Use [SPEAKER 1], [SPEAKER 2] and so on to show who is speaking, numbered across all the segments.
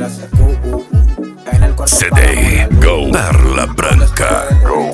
[SPEAKER 1] CD Go Perla Branca.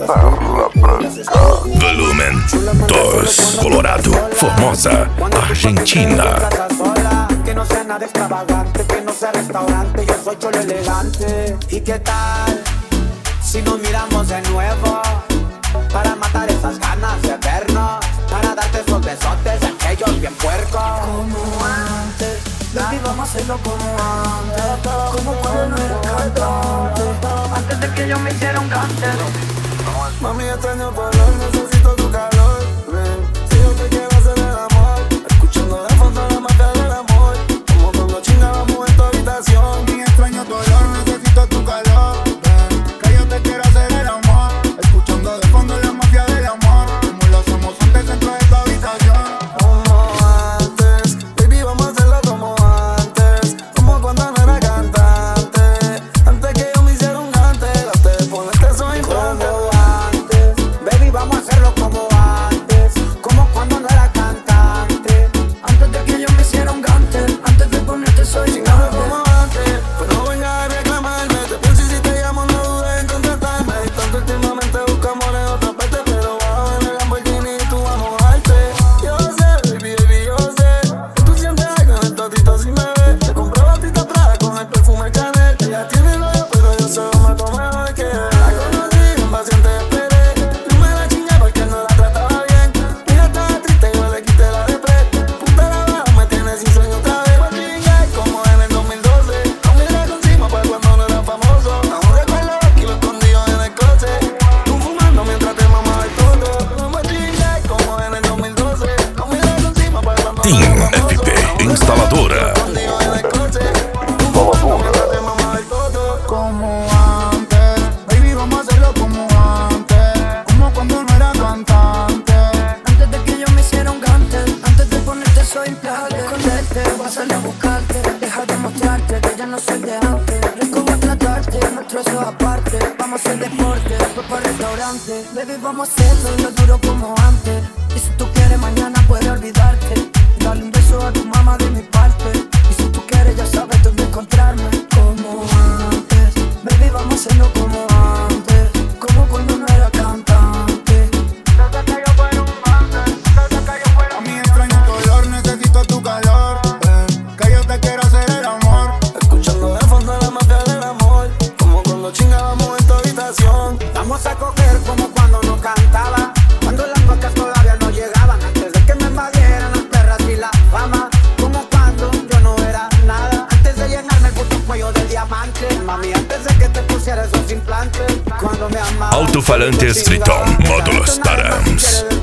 [SPEAKER 1] Volumen 2. Colorado, Formosa, Argentina.
[SPEAKER 2] Que no sea nada extravagante, que no sea restaurante, yo soy cholo elegante. ¿Y qué tal si nos miramos de nuevo? Para matar esas ganas de vernos, para darte esos besotes, aquellos bien puercos.
[SPEAKER 3] Como antes, baby, vamos a hacerlo como antes. Como cuando no era cantante, antes de que yo me hiciera un cante.
[SPEAKER 4] Mami, extraño tu olor, necesito tu calor. Ven, si yo te quiero hacer el amor, escuchando de fondo la marca del amor, como cuando chingábamos en tu habitación.
[SPEAKER 5] Mami, extraño tu olor, necesito tu calor. Ven, que yo te quiero hacer el amor, escuchando de fondo la mafia del amor, como lo hacemos antes dentro de tu habitación.
[SPEAKER 4] Como antes, baby, vamos a hacerlo como antes, como cuando no era cantante, antes que yo me hiciera un gante, antes de ponerte soy implante.
[SPEAKER 2] Baby, vamos a hacerlo como antes, como cuando no era cantante,
[SPEAKER 3] antes de que yo me hiciera un gante, antes de ponerte soy
[SPEAKER 4] Chingando como antes, pero no vengas a reclamarme. Te pienso y si te llamo no dudes en contestarme. Y tanto últimamente busco amor en otras partes, pero bajo en el Lamborghini y tú vamos a mojarte. Yo sé, baby, yo sé que tú sientes algo en el totito si me ves. Te compré batita Prada con el perfume Chanel. Ella tiene novio, pero yo solo me tomo mejor que él. La conocí, un paciente esperé. Tú me la chingué porque no la trataba bien. Ella estaba triste, yo le quité la depresión. Puta la baja, me tiene sin sueño otra vez. Me chingué como en el 2012. No miré encima para cuando no era famoso. Aún recuerdo los kilos escondidos en el closet. Tú fumando mientras te mamaba el toto. No me chingué como en el 2012. No miré encima para cuando no
[SPEAKER 1] Team
[SPEAKER 4] era famoso.
[SPEAKER 1] FP Instaladora.
[SPEAKER 4] Escondido en el closet. Tú fumando mientras te mamaba el toto.
[SPEAKER 5] Como antes, baby, vamos a hacerlo como antes, como cuando no era cantante.
[SPEAKER 3] antes de que yo me hiciera un gante, antes de ponerte soy implante. Esconderte, voy a salir a buscarte, deja de mostrarte que ya no soy de antes. Rico voy a tratarte, nuestro eso aparte. Vamos a hacer deporte, después para restaurante. Baby, vamos a hacerlo duro como antes. Y si tú quieres mañana puedes olvidarte. Dale un beso a tu mamá de mi parte. Y si tú quieres ya sabes dónde encontrarme. Como antes, baby, vamos a hacerlo como antes, como cuando no era cantante.
[SPEAKER 5] Mami, extraño tu olor, necesito tu calor. Ven, que yo te quiero hacer el amor.
[SPEAKER 4] Escuchando de fondo la mafia del amor, como cuando chingábamos en tu habitación.
[SPEAKER 2] vamos a coger como cuando no cantaba, cuando las vacas todavía no llegaban, antes de que me invadieran las perras y la fama, como cuando yo no era nada, antes de llenarme el puto cuello de diamante, mami, antes de que te pusiera esos implantes, cuando me amaba.
[SPEAKER 1] Alto-falantes Triton, módulos Tarams.